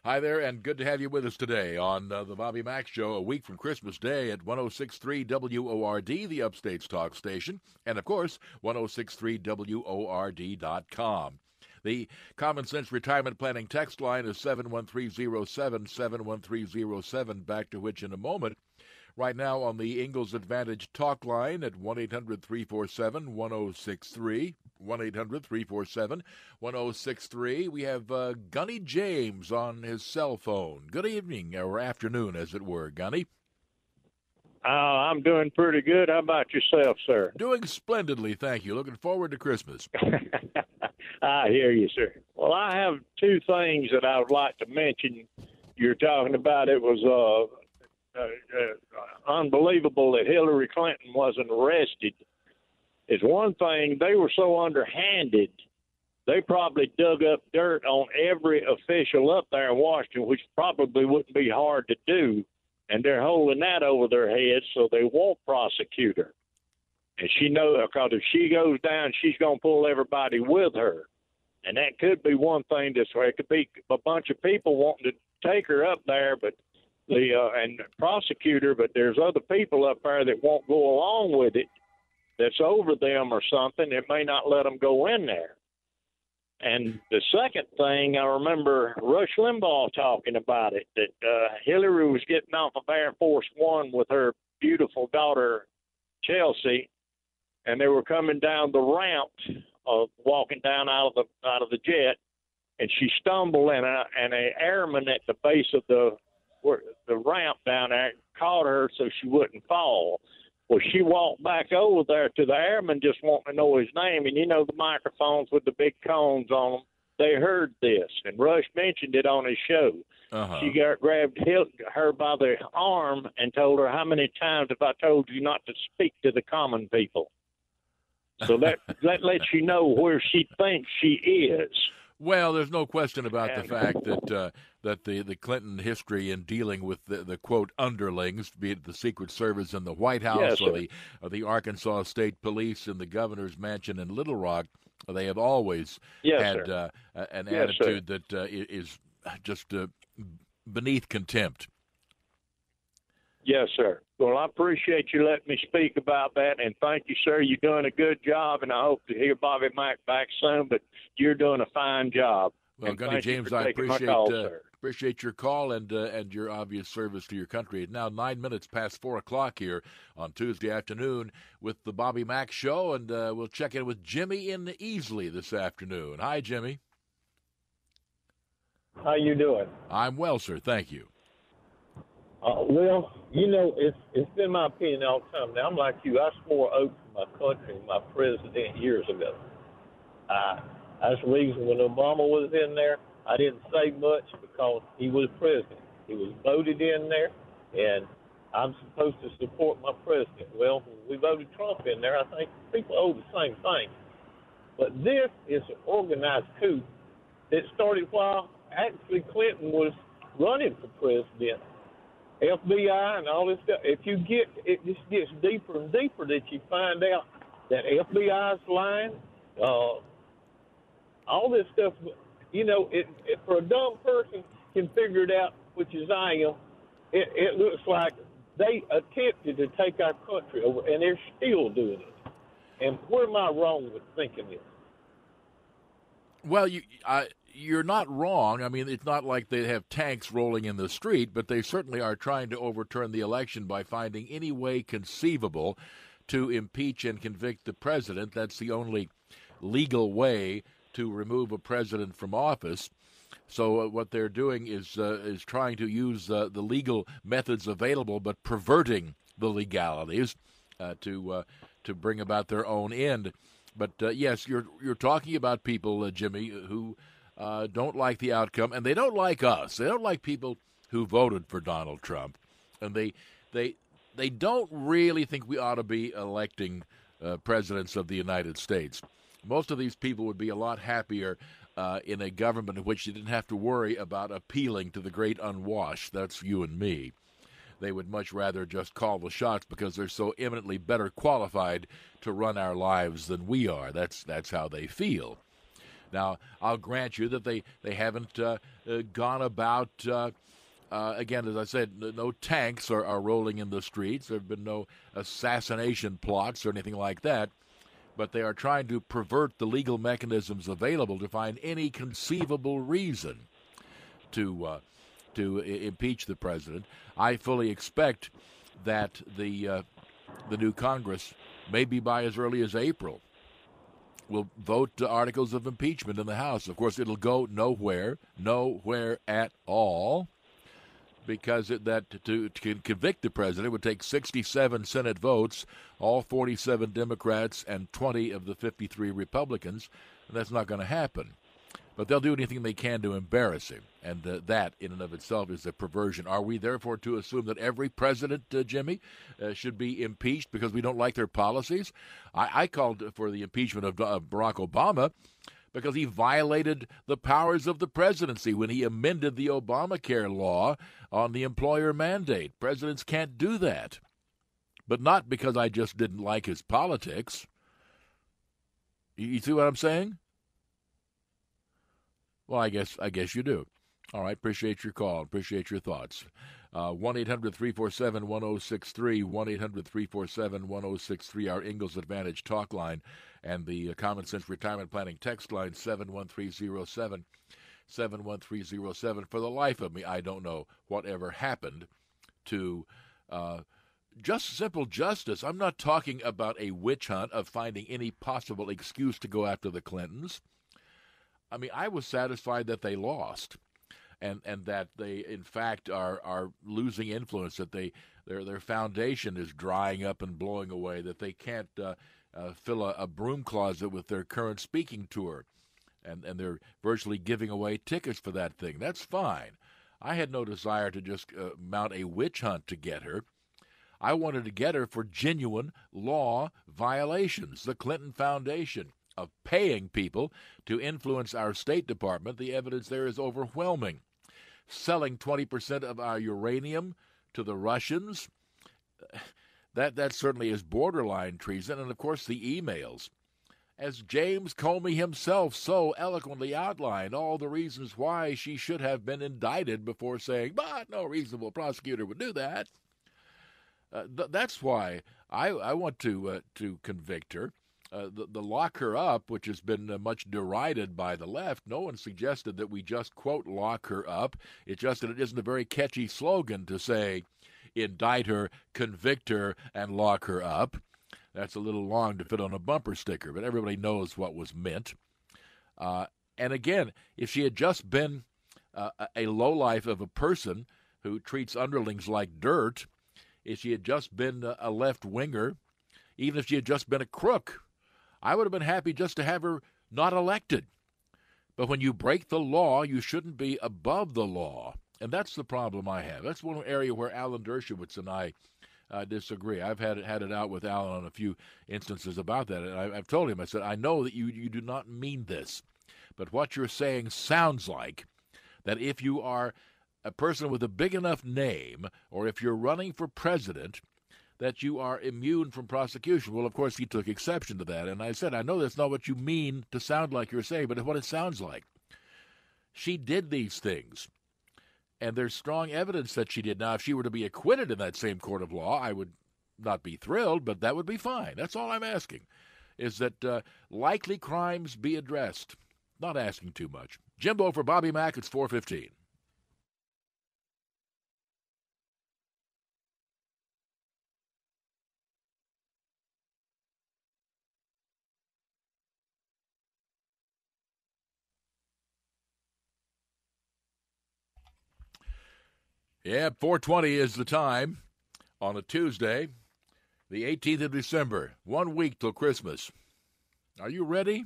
Hi there, and good to have you with us today on the Bobby Mack Show, a week from Christmas Day at 106.3 WORD, the Upstate's talk station, and of course, 106.3WORD.com. The Common Sense Retirement Planning text line is 71307, 71307, back to which in a moment. Right now on the Ingalls Advantage talk line at 1-800-347-1063, 1-800-347-1063. We have Gunny James on his cell phone. Good evening, or afternoon, as it were, Gunny. I'm doing pretty good. How about yourself, sir? Doing splendidly, thank you. Looking forward to Christmas. I hear you, sir. Well, I have two things that I would like to mention. You're talking about it was unbelievable that Hillary Clinton wasn't arrested. It's one thing, they were so underhanded, they probably dug up dirt on every official up there in Washington, which probably wouldn't be hard to do, and they're holding that over their heads, so they won't prosecute her. And she knows, because if she goes down, she's going to pull everybody with her. And that could be one thing this way. It could be a bunch of people wanting to take her up there, but and prosecute her, but there's other people up there that won't go along with it, that's over them or something. It may not let them go in there. And the second thing, I remember Rush Limbaugh talking about it, that Hillary was getting off of Air Force One with her beautiful daughter, Chelsea, and they were coming down the ramp, walking down out of the jet, and she stumbled, and an airman at the base of the ramp down there caught her so she wouldn't fall. Well, she walked back over there to the airman just wanting to know his name, and the microphones with the big cones on them, they heard this, and Rush mentioned it on his show. Uh-huh. She grabbed her by the arm and told her, "How many times have I told you not to speak to the common people?" So that lets you know where she thinks she is. Well, there's no question about the fact that the Clinton history in dealing with the quote underlings, be it the Secret Service in the White House, yes, or the Arkansas State Police in the governor's mansion in Little Rock, they have always had an attitude that is just beneath contempt. Yes, sir. Well, I appreciate you letting me speak about that, and thank you, sir. You're doing a good job, and I hope to hear Bobby Mack back soon, but you're doing a fine job. Well, Gunny James, I appreciate your call and your obvious service to your country. It's now 9 minutes past 4 o'clock here on Tuesday afternoon with the Bobby Mack Show, and we'll check in with Jimmy in Easley this afternoon. Hi, Jimmy. How you doing? I'm well, sir. Thank you. Well, it's been my opinion all the time. Now, I'm like you. I swore oath to my country and my president years ago. That's the reason when Obama was in there, I didn't say much because he was president. He was voted in there, and I'm supposed to support my president. Well, when we voted Trump in there, I think people owe the same thing. But this is an organized coup that started while actually Clinton was running for president. FBI and all this stuff. If you it just gets deeper and deeper that you find out that FBI is lying. All this stuff, for a dumb person can figure it out, which is I am. It looks like they attempted to take our country over, and they're still doing it. And where am I wrong with thinking this? Well, you're not wrong. I mean, it's not like they have tanks rolling in the street, but they certainly are trying to overturn the election by finding any way conceivable to impeach and convict the president. That's the only legal way to remove a president from office. So what they're doing is trying to use the legal methods available, but perverting the legalities to bring about their own end. But yes, you're talking about people, Jimmy, who don't like the outcome, and they don't like us. They don't like people who voted for Donald Trump, and they don't really think we ought to be electing presidents of the United States. Most of these people would be a lot happier in a government in which they didn't have to worry about appealing to the great unwashed. That's you and me. They would much rather just call the shots because they're so eminently better qualified to run our lives than we are. That's how they feel. Now, I'll grant you that they haven't gone about, again, as I said, no tanks are rolling in the streets. There have been no assassination plots or anything like that. But they are trying to pervert the legal mechanisms available to find any conceivable reason to impeach the president. I fully expect that the new Congress, maybe by as early as April, will vote articles of impeachment in the House. Of course, it'll go nowhere at all, because to convict the president would take 67 Senate votes, all 47 Democrats and 20 of the 53 Republicans, and that's not going to happen. But they'll do anything they can to embarrass him, and that in and of itself is a perversion. Are we therefore to assume that every president, Jimmy, should be impeached because we don't like their policies? I called for the impeachment of Barack Obama because he violated the powers of the presidency when he amended the Obamacare law on the employer mandate. Presidents can't do that. But not because I just didn't like his politics. You see what I'm saying? Well, I guess you do. All right, appreciate your call. Appreciate your thoughts. 1-800-347-1063, 1-800-347-1063, our Ingalls Advantage talk line, and the Common Sense Retirement Planning text line, 71307, 71307. For the life of me, I don't know whatever happened to just simple justice. I'm not talking about a witch hunt of finding any possible excuse to go after the Clintons. I mean, I was satisfied that they lost, and that they, in fact, are losing influence, that their foundation is drying up and blowing away, that they can't fill a broom closet with their current speaking tour, and they're virtually giving away tickets for that thing. That's fine. I had no desire to just mount a witch hunt to get her. I wanted to get her for genuine law violations. The Clinton Foundation of paying people to influence our State Department, the evidence there is overwhelming. Selling 20% of our uranium to the Russians, that certainly is borderline treason. And, of course, the emails. As James Comey himself so eloquently outlined, all the reasons why she should have been indicted before saying, but no reasonable prosecutor would do that. That's why I want to convict her. The lock her up, which has been much derided by the left, no one suggested that we just, quote, lock her up. It's just that it isn't a very catchy slogan to say, indict her, convict her, and lock her up. That's a little long to fit on a bumper sticker, but everybody knows what was meant. And again, if she had just been a lowlife of a person who treats underlings like dirt, if she had just been a left-winger, even if she had just been a crook, I would have been happy just to have her not elected. But when you break the law, you shouldn't be above the law. And that's the problem I have. That's one area where Alan Dershowitz and I disagree. I've had it out with Alan on a few instances about that. And I've told him, I said, I know that you do not mean this. But what you're saying sounds like that if you are a person with a big enough name, or if you're running for president, that you are immune from prosecution. Well, of course, he took exception to that. And I said, I know that's not what you mean to sound like you're saying, but it's what it sounds like. She did these things, and there's strong evidence that she did. Now, if she were to be acquitted in that same court of law, I would not be thrilled, but that would be fine. That's all I'm asking, is that likely crimes be addressed. Not asking too much. Jimbo for Bobby Mack, it's 4:15. Yeah, 4:20 is the time on a Tuesday, the 18th of December, 1 week till Christmas. Are you ready?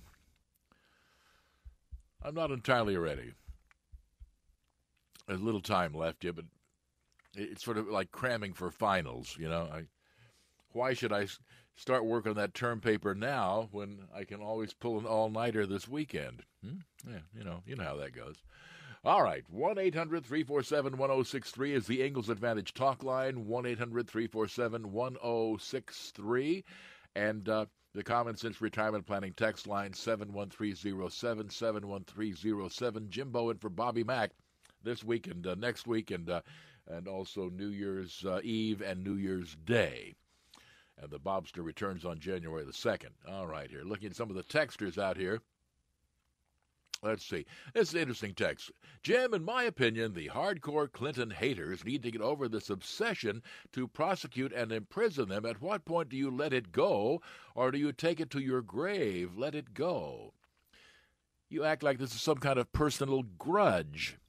I'm not entirely ready. There's little time left yet, but it's sort of like cramming for finals, you know. Why should I start work on that term paper now when I can always pull an all-nighter this weekend? Yeah, you know how that goes. All right, 1-800-347-1063 is the Ingalls Advantage talk line, 1-800-347-1063. And The Common Sense Retirement Planning text line 71307, 71307. Jimbo in for Bobby Mack this week and next week, and also New Year's Eve and New Year's Day. And the Bobster returns on January the 2nd. All right, here. Looking at some of the texters out here. Let's see. This is an interesting text. Jim, in my opinion, the hardcore Clinton haters need to get over this obsession to prosecute and imprison them. At what point do you let it go, or do you take it to your grave? Let it go. You act like this is some kind of personal grudge.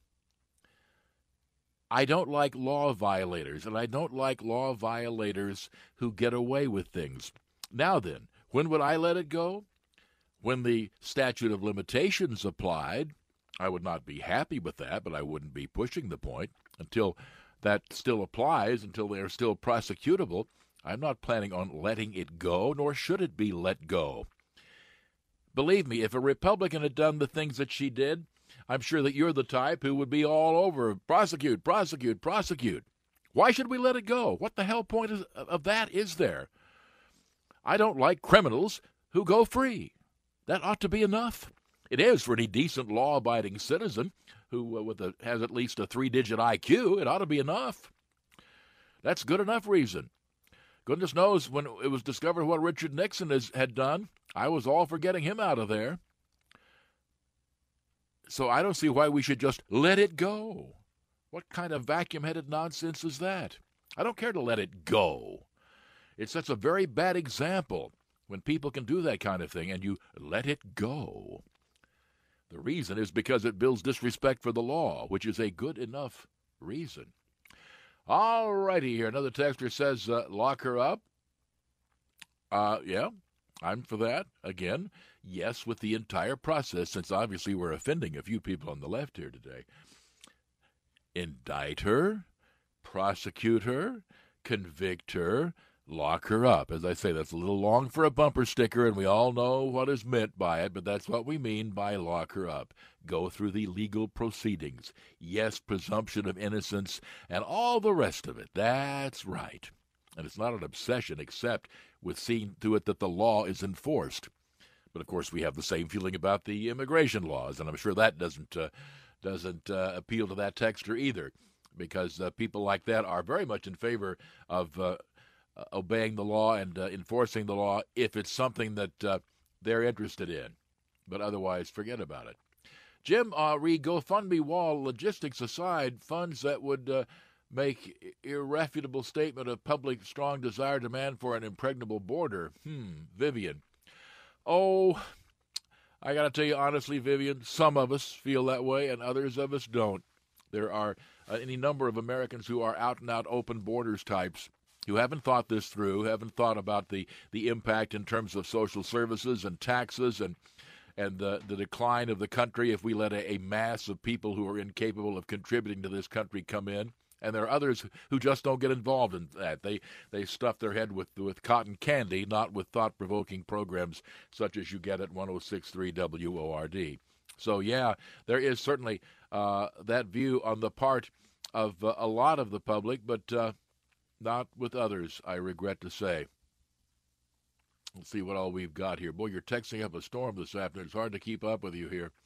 I don't like law violators, and I don't like law violators who get away with things. Now then, when would I let it go? When the statute of limitations applied. I would not be happy with that, but I wouldn't be pushing the point. Until that still applies, until they are still prosecutable, I'm not planning on letting it go, nor should it be let go. Believe me, if a Republican had done the things that she did, I'm sure that you're the type who would be all over prosecute, prosecute, prosecute. Why should we let it go? What the hell point of that is there? I don't like criminals who go free. That ought to be enough. It is for any decent law-abiding citizen who has at least a 3-digit IQ. It ought to be enough. That's good enough reason. Goodness knows when it was discovered what Richard Nixon had done, I was all for getting him out of there. So I don't see why we should just let it go. What kind of vacuum-headed nonsense is that? I don't care to let it go. It sets a very bad example when people can do that kind of thing and you let it go. The reason is because it builds disrespect for the law, which is a good enough reason. All righty here. Another texter says, lock her up. Yeah, I'm for that. Again, yes, with the entire process, since obviously we're offending a few people on the left here today. Indict her, prosecute her, convict her, lock her up. As I say, that's a little long for a bumper sticker, and we all know what is meant by it, but that's what we mean by lock her up. Go through the legal proceedings. Yes, presumption of innocence, and all the rest of it. That's right. And it's not an obsession, except with seeing to it that the law is enforced. But, of course, we have the same feeling about the immigration laws, and I'm sure that doesn't appeal to that texter either, because people like that are very much in favor of obeying the law and enforcing the law if it's something that they're interested in. But otherwise, forget about it. Jim, re GoFundMe wall, logistics aside, funds that would make irrefutable statement of public strong desire demand for an impregnable border. Vivian. Oh, I got to tell you honestly, Vivian, some of us feel that way and others of us don't. There are any number of Americans who are out-and-out open borders types who haven't thought this through, haven't thought about the impact in terms of social services and taxes and the decline of the country if we let a mass of people who are incapable of contributing to this country come in. And there are others who just don't get involved in that. They stuff their head with cotton candy, not with thought-provoking programs such as you get at 106.3 WORD. So, yeah, there is certainly that view on the part of a lot of the public, but not with others, I regret to say. Let's see what all we've got here. Boy, you're texting up a storm this afternoon. It's hard to keep up with you here.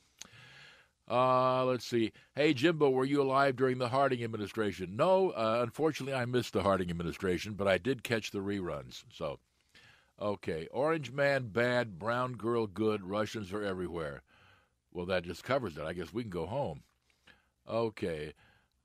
Let's see. Hey, Jimbo, were you alive during the Harding administration? No, unfortunately, I missed the Harding administration, but I did catch the reruns. So, okay. Orange man bad, brown girl good, Russians are everywhere. Well, that just covers it. I guess we can go home. Okay.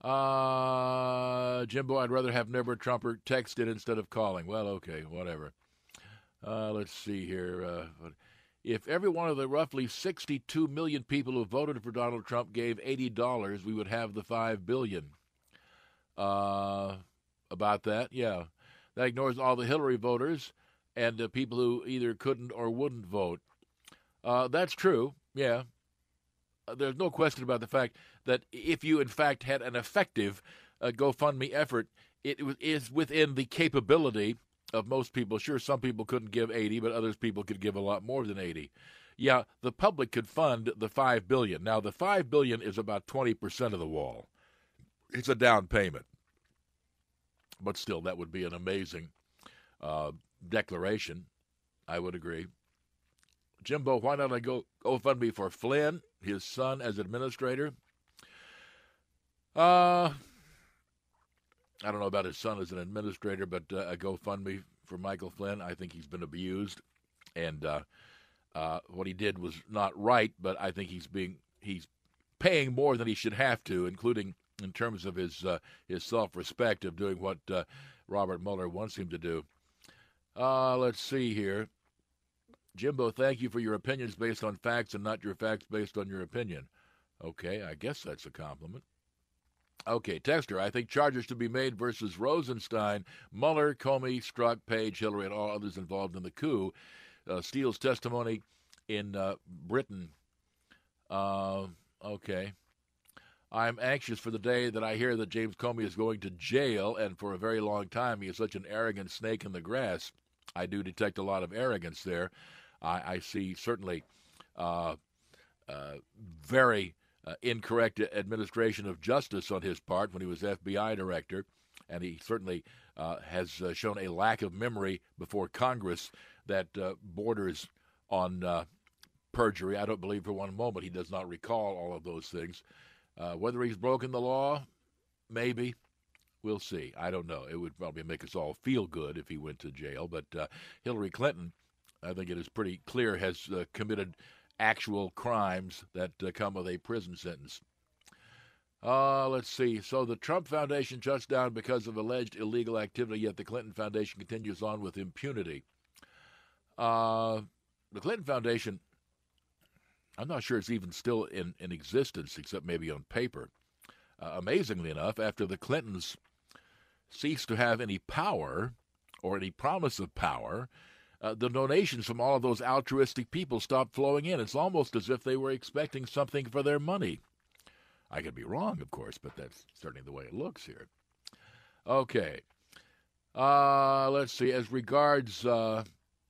Jimbo, I'd rather have Never Trumper texted instead of calling. Well, okay, whatever. Let's see here. If every one of the roughly 62 million people who voted for Donald Trump gave $80, we would have the $5 billion. About that, yeah. That ignores all the Hillary voters and people who either couldn't or wouldn't vote. That's true, yeah. There's no question about the fact that if you, in fact, had an effective GoFundMe effort, it is within the capability of most people. Sure, some people couldn't give 80, but others people could give a lot more than 80. Yeah, the public could fund the $5 billion. Now, the $5 billion is about 20% of the wall. It's a down payment. But still, that would be an amazing declaration. I would agree. Jimbo, why not I go GoFundMe for Flynn, his son, as administrator? I don't know about his son as an administrator, but a GoFundMe for Michael Flynn. I think he's been abused, and what he did was not right. But I think he's paying more than he should have to, including in terms of his self-respect of doing what Robert Mueller wants him to do. Let's see here. Jimbo, thank you for your opinions based on facts and not your facts based on your opinion. Okay, I guess that's a compliment. Okay, Texter, I think charges to be made versus Rosenstein, Mueller, Comey, Strzok, Page, Hillary, and all others involved in the coup. Steele's testimony in Britain. Okay. I'm anxious for the day that I hear that James Comey is going to jail, and for a very long time he is such an arrogant snake in the grass. I do detect a lot of arrogance there. I see certainly very incorrect administration of justice on his part when he was FBI director, and he certainly has shown a lack of memory before Congress that borders on perjury. I don't believe for one moment he does not recall all of those things. Whether he's broken the law, maybe. We'll see. I don't know. It would probably make us all feel good if he went to jail. But Hillary Clinton, I think it is pretty clear, has committed actual crimes that come with a prison sentence. Let's see. So the Trump Foundation shuts down because of alleged illegal activity, yet the Clinton Foundation continues on with impunity. The Clinton Foundation, I'm not sure it's even still in existence, except maybe on paper. Amazingly enough, after the Clintons ceased to have any power or any promise of power, the donations from all of those altruistic people stopped flowing in. It's almost as if they were expecting something for their money. I could be wrong, of course, but that's certainly the way it looks here. Okay. Let's see. As regards the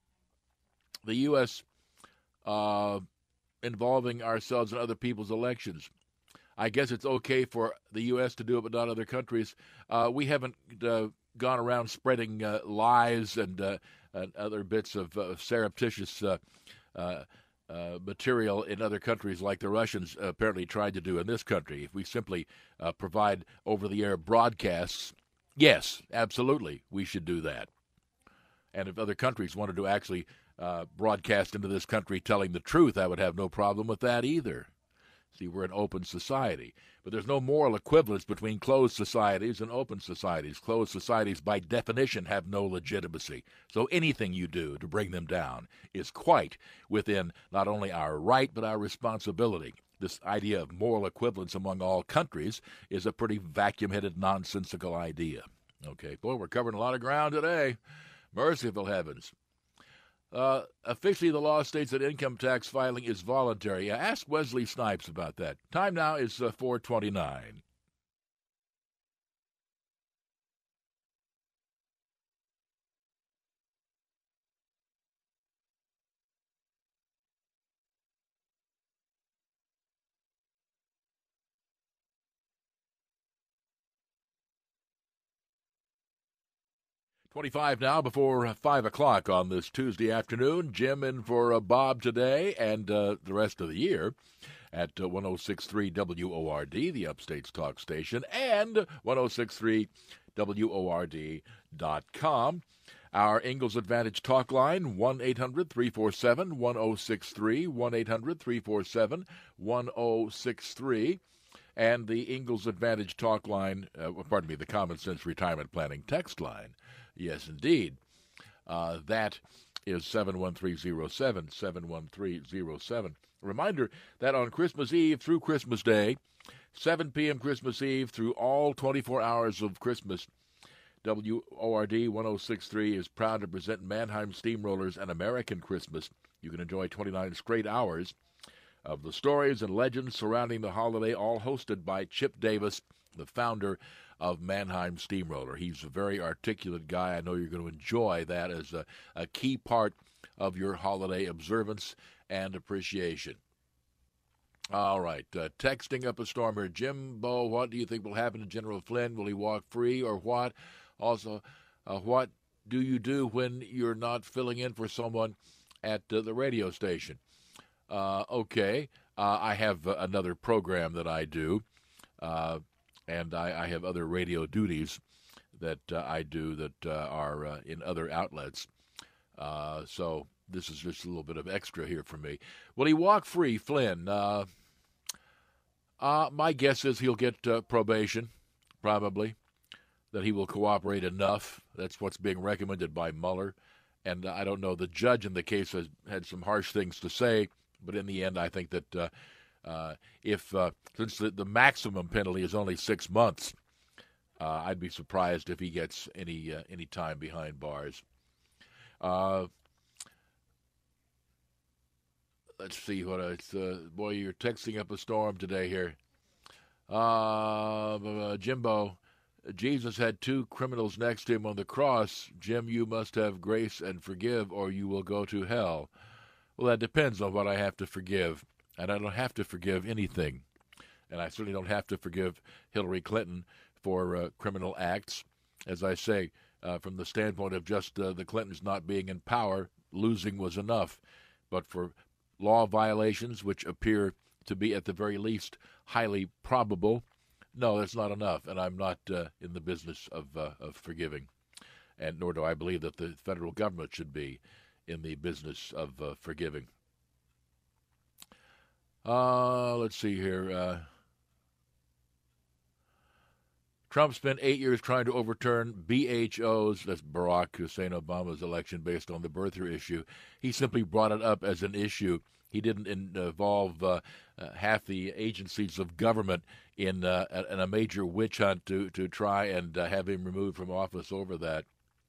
U.S. Involving ourselves in other people's elections, I guess it's okay for the U.S. to do it, but not other countries. We haven't gone around spreading lies and other bits of surreptitious material in other countries like the Russians apparently tried to do in this country. If we simply provide over-the-air broadcasts, yes, absolutely, we should do that. And if other countries wanted to actually broadcast into this country telling the truth, I would have no problem with that either. See, we're an open society. But there's no moral equivalence between closed societies and open societies. Closed societies, by definition, have no legitimacy. So anything you do to bring them down is quite within not only our right, but our responsibility. This idea of moral equivalence among all countries is a pretty vacuum-headed, nonsensical idea. Okay, boy, we're covering a lot of ground today. Merciful heavens. Officially, the law states that income tax filing is voluntary. Ask Wesley Snipes about that. Time now is 4:29. .25 now before 5 o'clock on this Tuesday afternoon. Jim in for Bob today and the rest of the year at 106.3 WORD, the Upstate's talk station, and 106.3WORD.com. Our Ingalls Advantage talk line, 1-800-347-1063, 1-800-347-1063. And the Ingalls Advantage talk line, the Common Sense Retirement Planning text line. Yes, indeed. That is 71307, 71307. Reminder that on Christmas Eve through Christmas Day, 7 p.m. Christmas Eve through all 24 hours of Christmas, WORD 106.3 is proud to present Mannheim Steamrollers An American Christmas. You can enjoy 29 straight hours of the stories and legends surrounding the holiday, all hosted by Chip Davis, the founder of Mannheim Steamroller. He's a very articulate guy. I know you're going to enjoy that as a key part of your holiday observance and appreciation. All right, texting up a storm here. Jimbo, what do you think will happen to General Flynn? Will he walk free or what? Also, what do you do when you're not filling in for someone at the radio station? Okay, I have another program that I do, and I have other radio duties that I do that are in other outlets. So this is just a little bit of extra here for me. Will he walk free, Flynn? My guess is he'll get probation, probably, that he will cooperate enough. That's what's being recommended by Mueller. And I don't know, the judge in the case has had some harsh things to say, but in the end, I think that since the maximum penalty is only 6 months, I'd be surprised if he gets any time behind bars. Let's see what it's. Boy, you're texting up a storm today here. Jimbo, Jesus had two criminals next to him on the cross. Jim, you must have grace and forgive, or you will go to hell. Well, that depends on what I have to forgive, and I don't have to forgive anything. And I certainly don't have to forgive Hillary Clinton for criminal acts. As I say, from the standpoint of just the Clintons not being in power, losing was enough. But for law violations, which appear to be at the very least highly probable, no, that's not enough. And I'm not in the business of forgiving. And nor do I believe that the federal government should be in the business of forgiving. Let's see here. Trump spent 8 years trying to overturn BHO's, that's Barack Hussein Obama's election based on the birther issue. He simply brought it up as an issue. He didn't involve half the agencies of government in a major witch hunt to try and have him removed from office over that.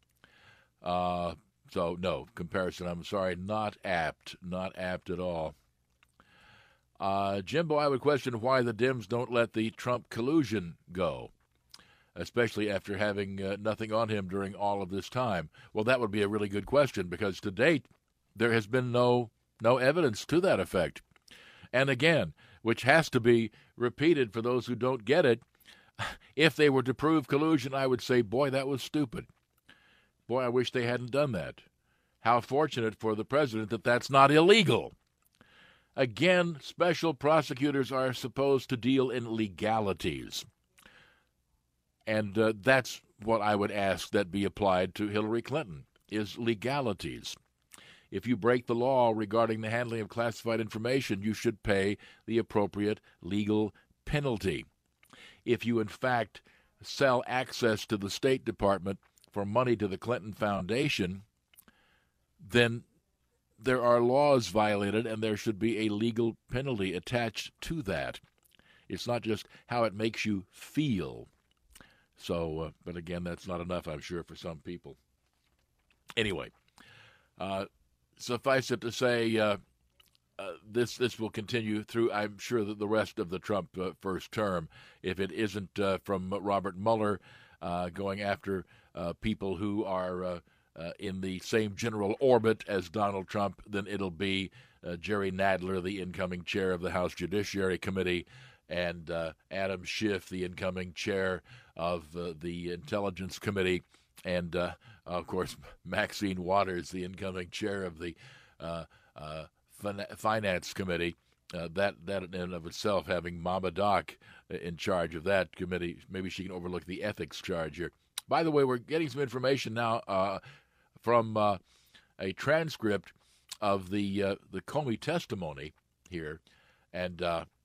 So, no, comparison, I'm sorry, not apt at all. Jimbo, I would question why the Dems don't let the Trump collusion go, especially after having nothing on him during all of this time. Well, that would be a really good question, because to date, there has been no evidence to that effect. And again, which has to be repeated for those who don't get it, if they were to prove collusion, I would say, boy, that was stupid. Boy, I wish they hadn't done that. How fortunate for the president that that's not illegal. Again, special prosecutors are supposed to deal in legalities. And that's what I would ask that be applied to Hillary Clinton, is legalities. If you break the law regarding the handling of classified information, you should pay the appropriate legal penalty. If you, in fact, sell access to the State Department for money to the Clinton Foundation, then there are laws violated, and there should be a legal penalty attached to that. It's not just how it makes you feel. So, but again, that's not enough, I'm sure, for some people. Anyway, suffice it to say, this will continue through, I'm sure, the rest of the Trump first term. If it isn't from Robert Mueller going after people who are in the same general orbit as Donald Trump, then it'll be Jerry Nadler, the incoming chair of the House Judiciary Committee, and Adam Schiff, the incoming chair of the Intelligence Committee, and, of course, Maxine Waters, the incoming chair of the Finance Committee. That in and of itself, having Mama Doc in charge of that committee, maybe she can overlook the ethics charge here. By the way, we're getting some information now from a transcript of the Comey testimony here, and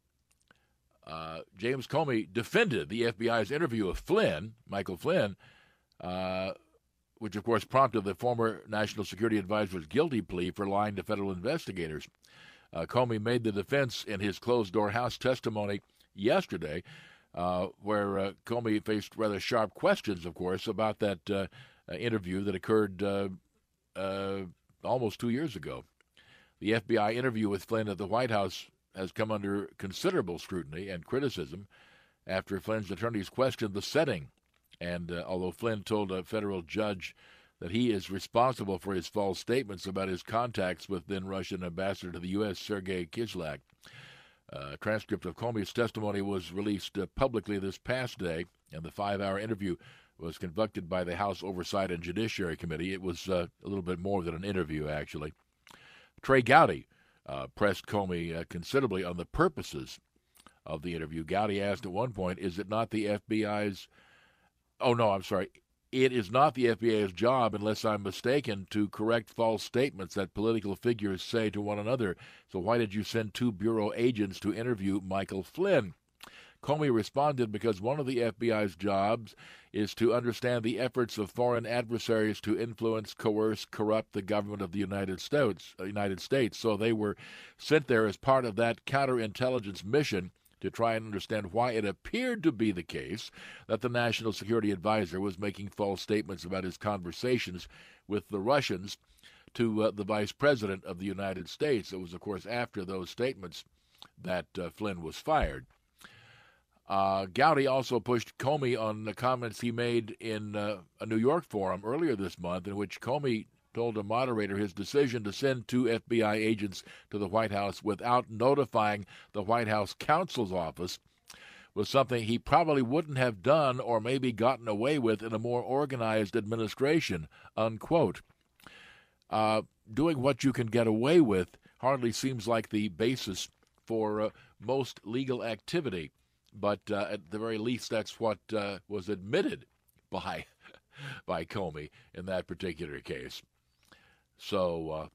James Comey defended the FBI's interview of Michael Flynn, which of course prompted the former National Security Advisor's guilty plea for lying to federal investigators. Comey made the defense in his closed-door House testimony yesterday, where Comey faced rather sharp questions, of course, about that interview that occurred almost 2 years ago. The FBI interview with Flynn at the White House has come under considerable scrutiny and criticism after Flynn's attorneys questioned the setting. And although Flynn told a federal judge that he is responsible for his false statements about his contacts with then-Russian ambassador to the U.S., Sergei Kislyak, a transcript of Comey's testimony was released publicly this past day, and the 5-hour interview was conducted by the House Oversight and Judiciary Committee. It was a little bit more than an interview, actually. Trey Gowdy pressed Comey considerably on the purposes of the interview. Gowdy asked at one point, is it not the FBI's... Oh, no, I'm sorry. It is not the FBI's job, unless I'm mistaken, to correct false statements that political figures say to one another. So why did you send 2 Bureau agents to interview Michael Flynn? Comey responded, because one of the FBI's jobs is to understand the efforts of foreign adversaries to influence, coerce, corrupt the government of the United States. So they were sent there as part of that counterintelligence mission to try and understand why it appeared to be the case that the National Security Advisor was making false statements about his conversations with the Russians to the Vice President of the United States. It was, of course, after those statements that Flynn was fired. Gowdy also pushed Comey on the comments he made in a New York forum earlier this month, in which Comey told a moderator his decision to send 2 FBI agents to the White House without notifying the White House counsel's office was something he probably wouldn't have done or maybe gotten away with in a more organized administration, unquote. Doing what you can get away with hardly seems like the basis for most legal activity, but at the very least that's what was admitted by Comey in that particular case. So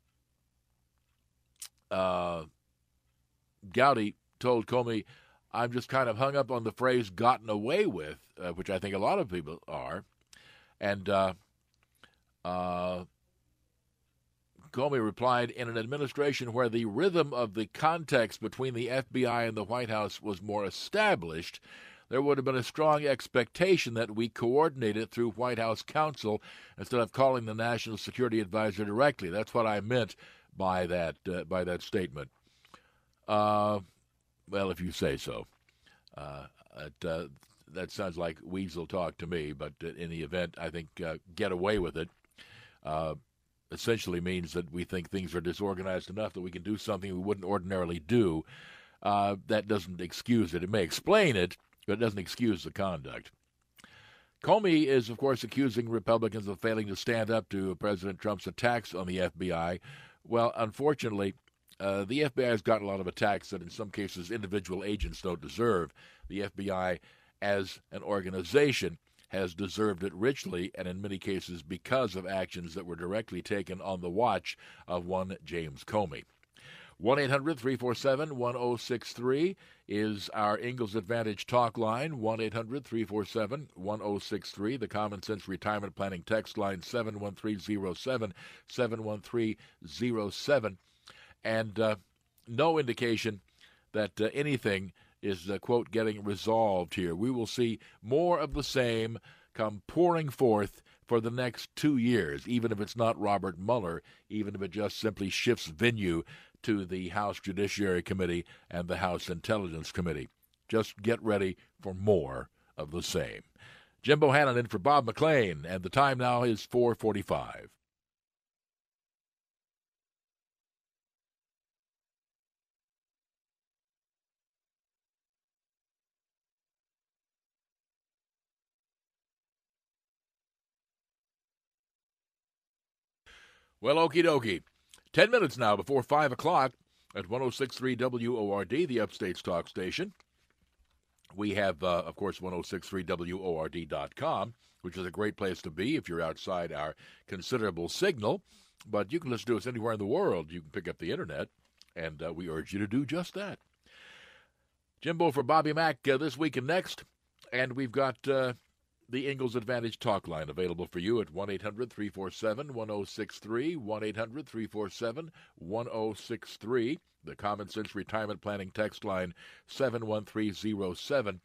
Gowdy told Comey, I'm just kind of hung up on the phrase gotten away with, which I think a lot of people are. And Comey replied, in an administration where the rhythm of the context between the FBI and the White House was more established, there would have been a strong expectation that we coordinate it through White House counsel instead of calling the National Security Advisor directly. That's what I meant by that statement. Well, if you say so. That sounds like weasel talk to me, but in the event, I think get away with it essentially means that we think things are disorganized enough that we can do something we wouldn't ordinarily do. That doesn't excuse it. It may explain it, but it doesn't excuse the conduct. Comey is, of course, accusing Republicans of failing to stand up to President Trump's attacks on the FBI. Well, unfortunately, the FBI has gotten a lot of attacks that in some cases individual agents don't deserve. The FBI as an organization has deserved it richly, and in many cases because of actions that were directly taken on the watch of one James Comey. 1-800-347-1063 is our Ingalls Advantage talk line, 1-800-347-1063. The Common Sense Retirement Planning text line, 71307, 71307. And no indication that anything is, quote, getting resolved here. We will see more of the same come pouring forth for the next 2 years, even if it's not Robert Mueller, even if it just simply shifts venue to the House Judiciary Committee and the House Intelligence Committee. Just get ready for more of the same. Jim Bohannon in for Bob McLean, and the time now is 4:45. Well, okie dokie. 10 minutes now before 5 o'clock at 106.3 WORD, the Upstate's talk station. We have, of course, 106.3WORD.com, which is a great place to be if you're outside our considerable signal. But you can listen to us anywhere in the world. You can pick up the Internet, and we urge you to do just that. Jimbo for Bobby Mack this week and next. And we've got the Ingalls Advantage talk line available for you at 1-800-347-1063, 1-800-347-1063. The Common Sense Retirement Planning text line, 71307,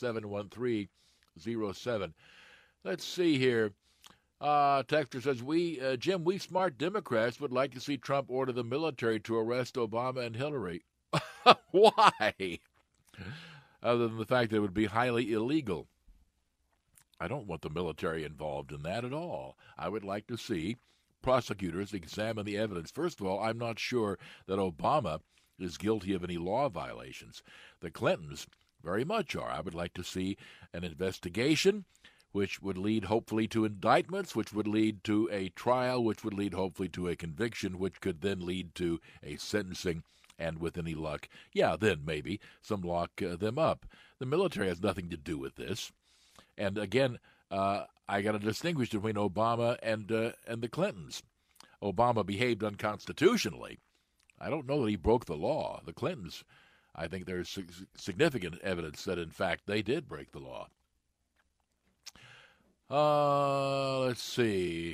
71307. Let's see here. Texter says, Jim, we smart Democrats would like to see Trump order the military to arrest Obama and Hillary. Why? Other than the fact that it would be highly illegal. I don't want the military involved in that at all. I would like to see prosecutors examine the evidence. First of all, I'm not sure that Obama is guilty of any law violations. The Clintons very much are. I would like to see an investigation which would lead hopefully to indictments, which would lead to a trial, which would lead hopefully to a conviction, which could then lead to a sentencing. And with any luck, then maybe some lock them up. The military has nothing to do with this. And again, I got to distinguish between Obama and the Clintons. Obama behaved unconstitutionally. I don't know that he broke the law. The Clintons, I think there's significant evidence that, in fact, they did break the law. Let's see.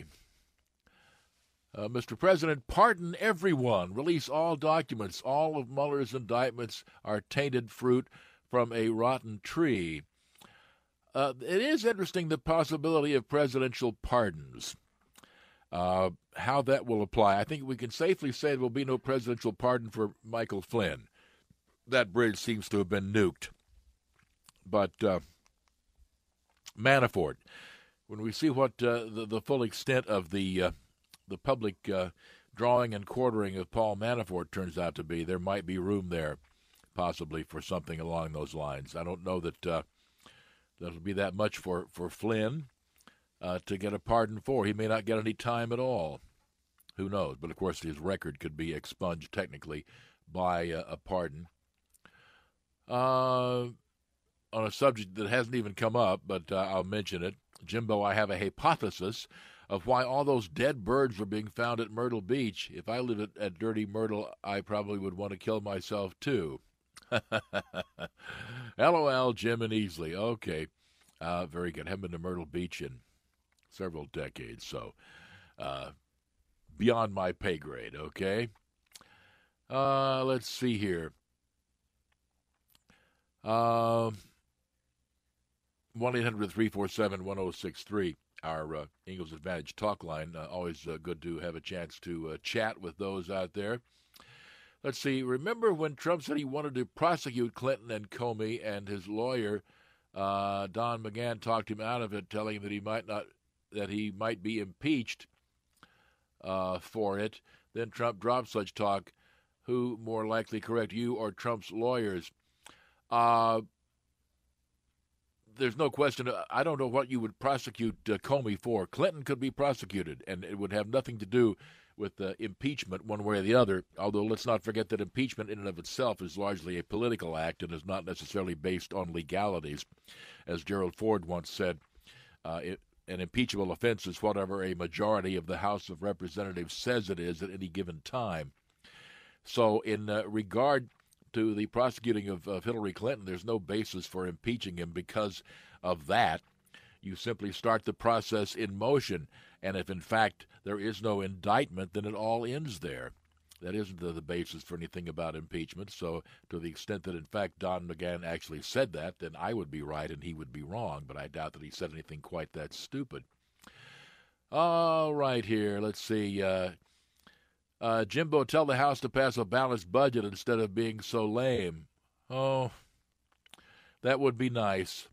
Mr. President, pardon everyone. Release all documents. All of Mueller's indictments are tainted fruit from a rotten tree. It is interesting, the possibility of presidential pardons. How that will apply. I think we can safely say there will be no presidential pardon for Michael Flynn. That bridge seems to have been nuked. But Manafort, when we see what the full extent of the public drawing and quartering of Paul Manafort turns out to be, there might be room there possibly for something along those lines. I don't know that that'll be that much for Flynn to get a pardon for. He may not get any time at all. Who knows? But, of course, his record could be expunged technically by a pardon. On a subject that hasn't even come up, but I'll mention it. Jimbo, I have a hypothesis of why all those dead birds were being found at Myrtle Beach. If I lived at Dirty Myrtle, I probably would want to kill myself, too. LOL, Jim and Easley. Okay. Very good. Haven't been to Myrtle Beach in several decades, so beyond my pay grade, okay? Let's see here. 1-800-347-1063, our Ingalls Advantage talk line. Always good to have a chance to chat with those out there. Let's see. Remember when Trump said he wanted to prosecute Clinton and Comey, and his lawyer, Don McGahn, talked him out of it, telling him that he might be impeached for it. Then Trump dropped such talk. Who more likely correct, you or Trump's lawyers? There's no question. I don't know what you would prosecute Comey for. Clinton could be prosecuted, and it would have nothing to do with impeachment one way or the other, although let's not forget that impeachment in and of itself is largely a political act and is not necessarily based on legalities. As Gerald Ford once said, an impeachable offense is whatever a majority of the House of Representatives says it is at any given time. So in regard to the prosecuting of Hillary Clinton, there's no basis for impeaching him because of that. You simply start the process in motion, and if in fact there is no indictment, then it all ends there. That isn't the basis for anything about impeachment. So to the extent that in fact Don McGahn actually said that, then I would be right and he would be wrong, but I doubt that he said anything quite that stupid. All right, here, let's see. Jimbo, tell the House to pass a balanced budget instead of being so lame. Oh, that would be nice.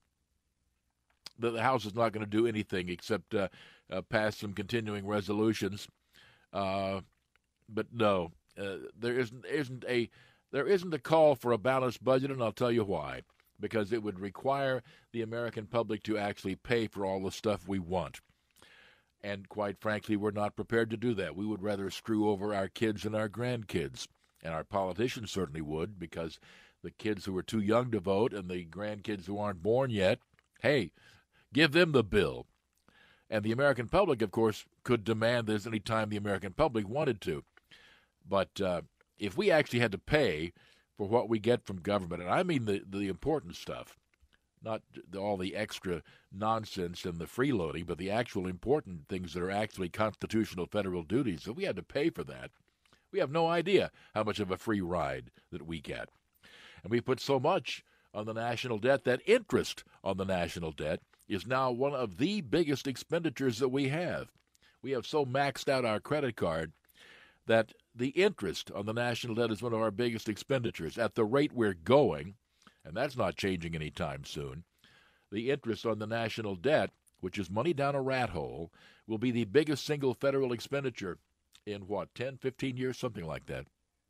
The House is not going to do anything except pass some continuing resolutions. But no, there isn't a call for a balanced budget, and I'll tell you why. Because it would require the American public to actually pay for all the stuff we want. And quite frankly, we're not prepared to do that. We would rather screw over our kids and our grandkids. And our politicians certainly would, because the kids who are too young to vote and the grandkids who aren't born yet, hey, give them the bill. And the American public, of course, could demand this any time the American public wanted to. But if we actually had to pay for what we get from government, and I mean the important stuff, not all the extra nonsense and the freeloading, but the actual important things that are actually constitutional federal duties. If we had to pay for that, we have no idea how much of a free ride that we get. And we put so much on the national debt that interest on the national debt is now one of the biggest expenditures that we have. We have so maxed out our credit card that the interest on the national debt is one of our biggest expenditures. At the rate we're going, and that's not changing anytime soon, the interest on the national debt, which is money down a rat hole, will be the biggest single federal expenditure in, 10, 15 years, something like that.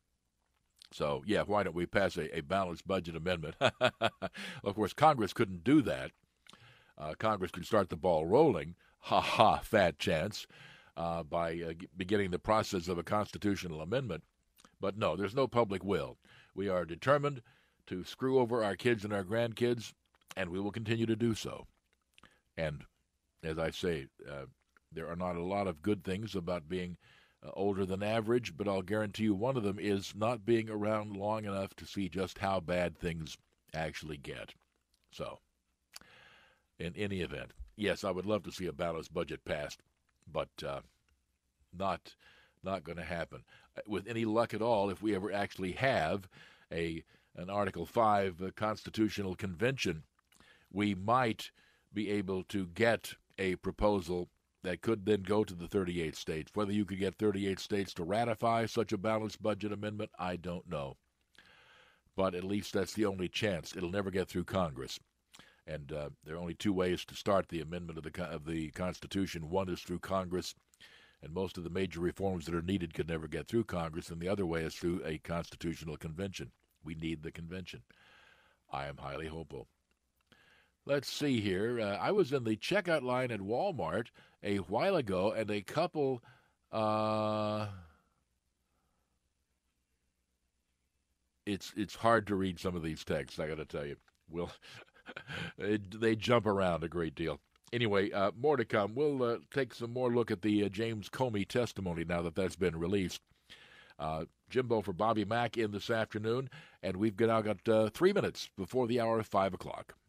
So, yeah, why don't we pass a balanced budget amendment? Of course, Congress couldn't do that Congress could start the ball rolling, fat chance, by beginning the process of a constitutional amendment. But no, there's no public will. We are determined to screw over our kids and our grandkids, and we will continue to do so. And as I say, there are not a lot of good things about being older than average, but I'll guarantee you one of them is not being around long enough to see just how bad things actually get. So, in any event, yes, I would love to see a balanced budget passed, but not going to happen. With any luck at all, if we ever actually have an Article 5 constitutional convention, we might be able to get a proposal that could then go to the 38 states. Whether you could get 38 states to ratify such a balanced budget amendment, I don't know. But at least that's the only chance. It'll never get through Congress. And there are only two ways to start the amendment of the Constitution. One is through Congress, and most of the major reforms that are needed could never get through Congress. And the other way is through a constitutional convention. We need the convention. I am highly hopeful. Let's see here. I was in the checkout line at Walmart a while ago, and a couple, it's hard to read some of these texts, I got to tell you. They jump around a great deal. Anyway, more to come. We'll take some more look at the James Comey testimony now that that's been released. Jimbo for Bobby Mack in this afternoon, and we've now got 3 minutes before the hour of 5 o'clock.